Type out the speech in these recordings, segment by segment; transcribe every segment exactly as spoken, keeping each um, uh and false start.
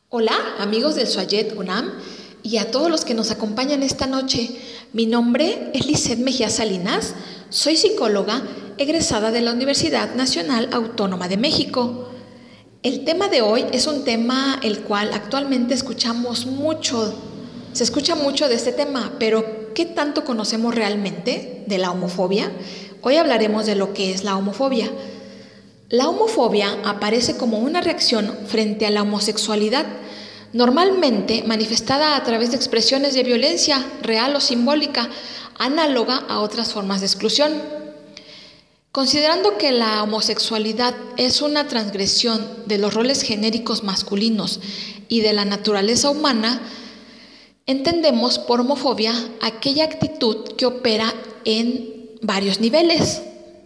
Hola, amigos del Suayet UNAM y a todos los que nos acompañan esta noche. Mi nombre es Lisset Mejía Salinas, soy psicóloga egresada de la Universidad Nacional Autónoma de México. El tema de hoy es un tema el cual actualmente escuchamos mucho, se escucha mucho de este tema, pero ¿qué tanto conocemos realmente de la homofobia? Hoy hablaremos de lo que es la homofobia. La homofobia aparece como una reacción frente a la homosexualidad, normalmente manifestada a través de expresiones de violencia real o simbólica, análoga a otras formas de exclusión. Considerando que la homosexualidad es una transgresión de los roles genéricos masculinos y de la naturaleza humana, entendemos por homofobia aquella actitud que opera en varios niveles.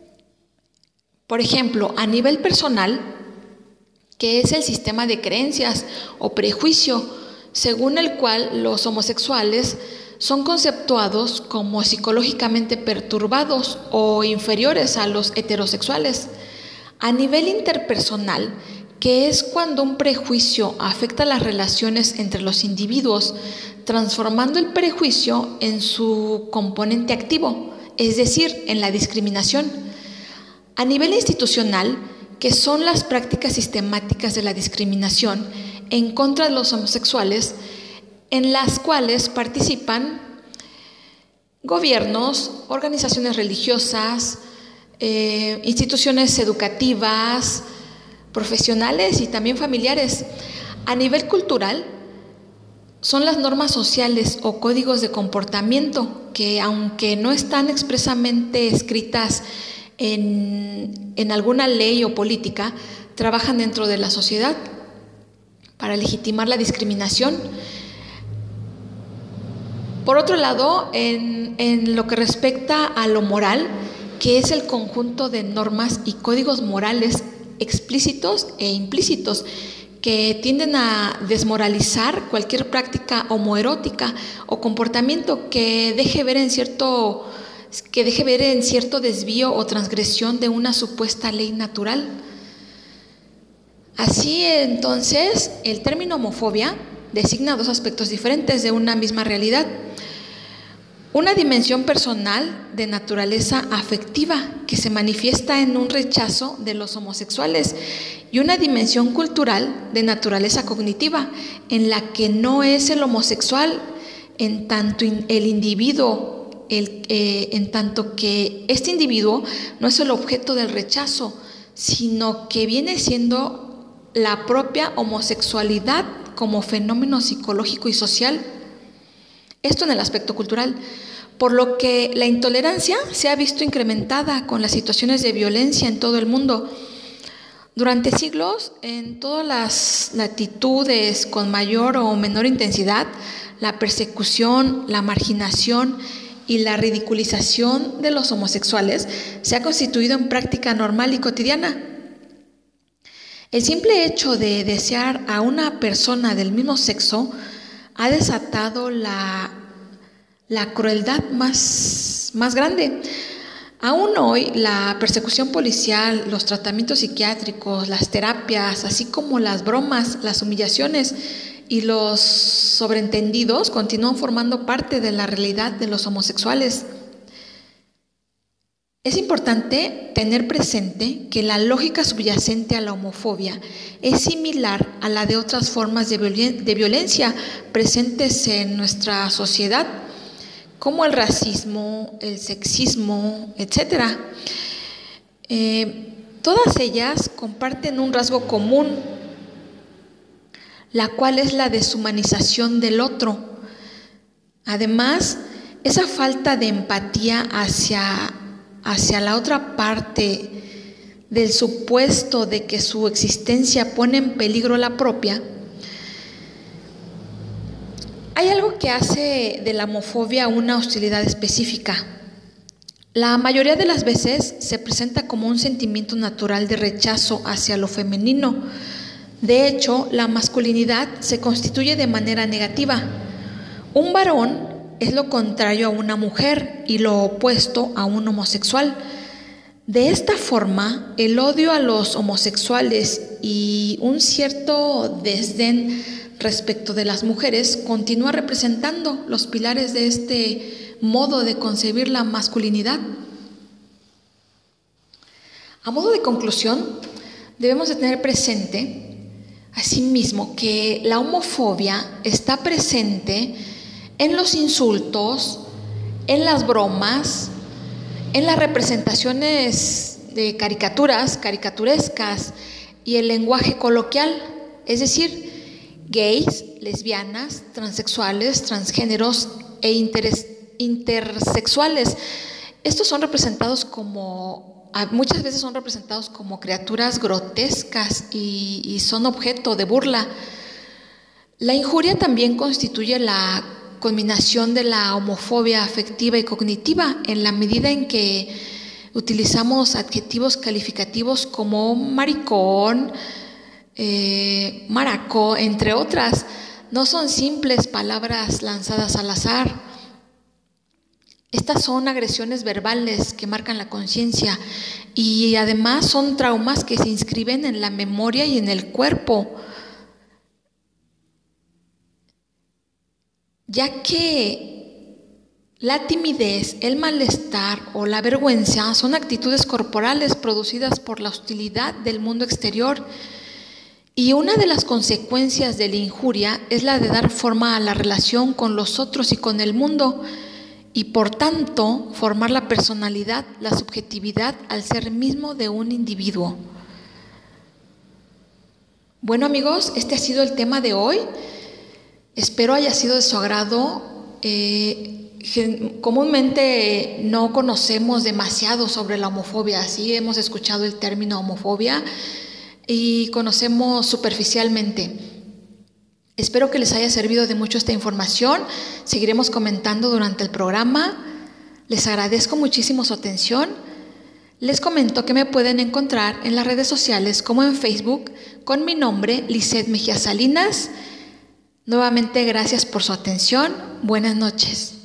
Por ejemplo, a nivel personal, que es el sistema de creencias o prejuicio según el cual los homosexuales son conceptuados como psicológicamente perturbados o inferiores a los heterosexuales. A nivel interpersonal, que es cuando un prejuicio afecta las relaciones entre los individuos, transformando el prejuicio en su componente activo, es decir, en la discriminación. A nivel institucional, que son las prácticas sistemáticas de la discriminación en contra de los homosexuales, en las cuales participan gobiernos, organizaciones religiosas, eh, instituciones educativas, profesionales y también familiares. A nivel cultural, son las normas sociales o códigos de comportamiento que, aunque no están expresamente escritas En, en alguna ley o política, trabajan dentro de la sociedad para legitimar la discriminación. Por otro lado, en, en lo que respecta a lo moral, que es el conjunto de normas y códigos morales explícitos e implícitos que tienden a desmoralizar cualquier práctica homoerótica o comportamiento que deje ver en cierto que deje ver en cierto desvío o transgresión de una supuesta ley natural. Así entonces, el término homofobia designa dos aspectos diferentes de una misma realidad: una dimensión personal de naturaleza afectiva que se manifiesta en un rechazo de los homosexuales, y una dimensión cultural de naturaleza cognitiva en la que no es el homosexual en tanto el individuo El, eh, en tanto que este individuo no es el objeto del rechazo, sino que viene siendo la propia homosexualidad como fenómeno psicológico y social. Esto en el aspecto cultural, por lo que la intolerancia se ha visto incrementada con las situaciones de violencia en todo el mundo. Durante siglos, en todas las latitudes con mayor o menor intensidad, la persecución, la marginación y la ridiculización de los homosexuales se ha constituido en práctica normal y cotidiana. El simple hecho de desear a una persona del mismo sexo ha desatado la, la crueldad más, más grande. Aún hoy, la persecución policial, los tratamientos psiquiátricos, las terapias, así como las bromas, las humillaciones y los sobreentendidos continúan formando parte de la realidad de los homosexuales. Es importante tener presente que la lógica subyacente a la homofobia es similar a la de otras formas de, violen- de violencia presentes en nuestra sociedad, como el racismo, el sexismo, etcétera. Eh, todas ellas comparten un rasgo común, la cual es la deshumanización del otro. Además, esa falta de empatía hacia, hacia la otra parte, del supuesto de que su existencia pone en peligro la propia. Hay algo que hace de la homofobia una hostilidad específica. La mayoría de las veces se presenta como un sentimiento natural de rechazo hacia lo femenino. De hecho, la masculinidad se constituye de manera negativa. Un varón es lo contrario a una mujer y lo opuesto a un homosexual. De esta forma, el odio a los homosexuales y un cierto desdén respecto de las mujeres continúa representando los pilares de este modo de concebir la masculinidad. A modo de conclusión, debemos de tener presente, asimismo, que la homofobia está presente en los insultos, en las bromas, en las representaciones de caricaturas, caricaturescas y el lenguaje coloquial, es decir, gays, lesbianas, transexuales, transgéneros e interes, intersexuales. Estos son representados como, muchas veces son representados como criaturas grotescas y, y son objeto de burla. La injuria también constituye la culminación de la homofobia afectiva y cognitiva en la medida en que utilizamos adjetivos calificativos como maricón, eh, maraco, entre otras. No son simples palabras lanzadas al azar. Estas son agresiones verbales que marcan la conciencia y además son traumas que se inscriben en la memoria y en el cuerpo, ya que la timidez, el malestar o la vergüenza son actitudes corporales producidas por la hostilidad del mundo exterior, y una de las consecuencias de la injuria es la de dar forma a la relación con los otros y con el mundo, y por tanto formar la personalidad, la subjetividad al ser mismo de un individuo. Bueno, amigos, este ha sido el tema de hoy. Espero haya sido de su agrado. Eh, comúnmente no conocemos demasiado sobre la homofobia, sí hemos escuchado el término homofobia y conocemos superficialmente. Espero que les haya servido de mucho esta información. Seguiremos comentando durante el programa. Les agradezco muchísimo su atención. Les comento que me pueden encontrar en las redes sociales como en Facebook con mi nombre, Lisette Mejía Salinas. Nuevamente, gracias por su atención. Buenas noches.